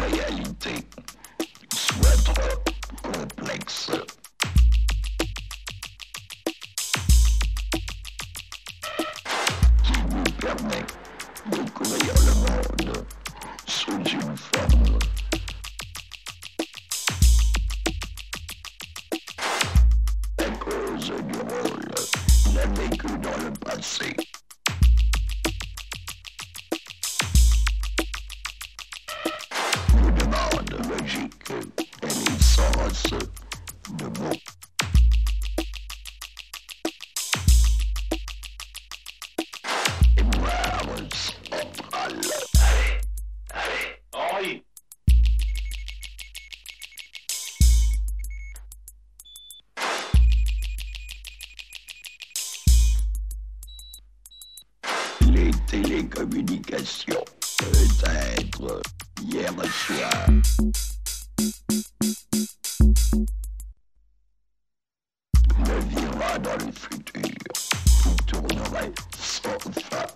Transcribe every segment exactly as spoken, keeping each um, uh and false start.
réalité soit trop complexe. Qui nous permet de courir le monde sous une forme à cause du rôle qu'il a vécu dans le passé. Nous demande logique et licence de mots. Mémoire centrale. Allez, allez, Henri. Les télécommunications, peut-être hier soir. Le vira dans le futur, qui tournerait sans fin.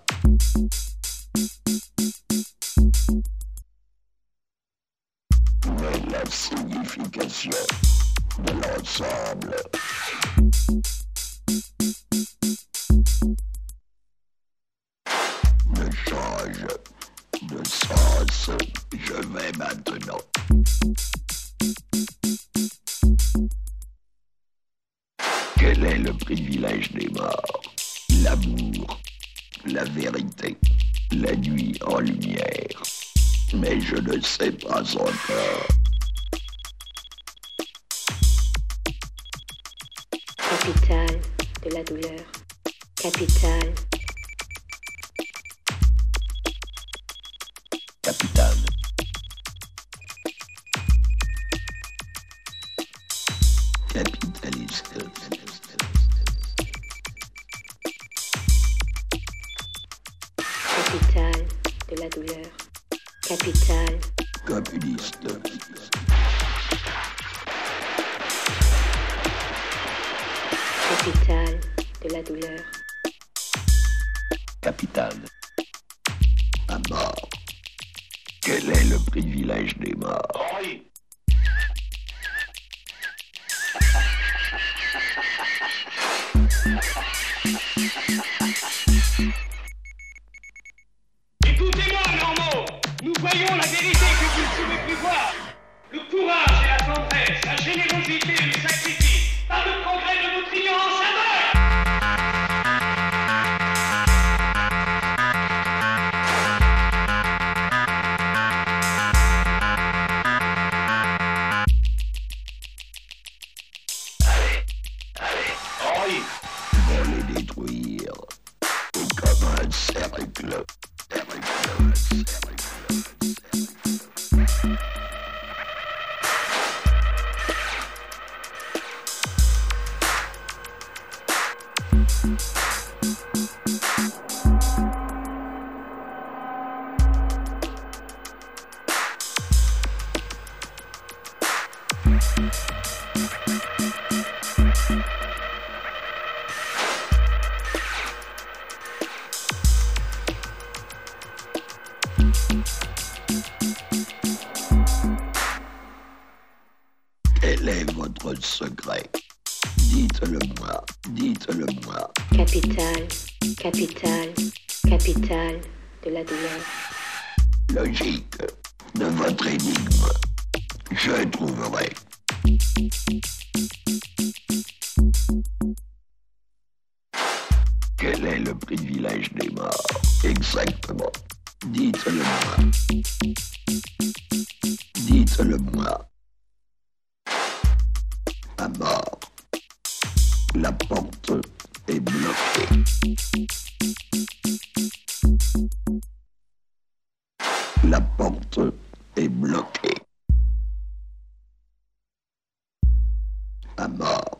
Mais la signification de l'ensemble ne change de sens. Je vais maintenant. Quel est le privilège des morts? L'amour, la vérité, la nuit en lumière. Mais je ne sais pas encore. Capitale de la douleur. Capitale. Capitale. Capitaliste. Capitale de la douleur. Capitale. Communiste. Capitale de la douleur. Capitale. À mort. Quel est le privilège des morts? Henri. Écoutez-moi, Normaux, nous voyons la vérité que vous ne pouvez plus voir. Le courage et la tendresse, la générosité et le sacrifice. Pas de progrès de notre ignorance aveugle. Allez, allez, Henri. Vont les détruire. Et comme un cercle. Cercle, cercle, cercle. Quel est votre secret? Dites-le-moi, dites-le-moi. Capitale. Capitale. Capitale de la douleur. Logique de votre énigme, je trouverai. Quel est le privilège des morts? Exactement. Dites-le-moi. Dites-le-moi. À mort. La porte est bloquée. La porte est bloquée. À mort.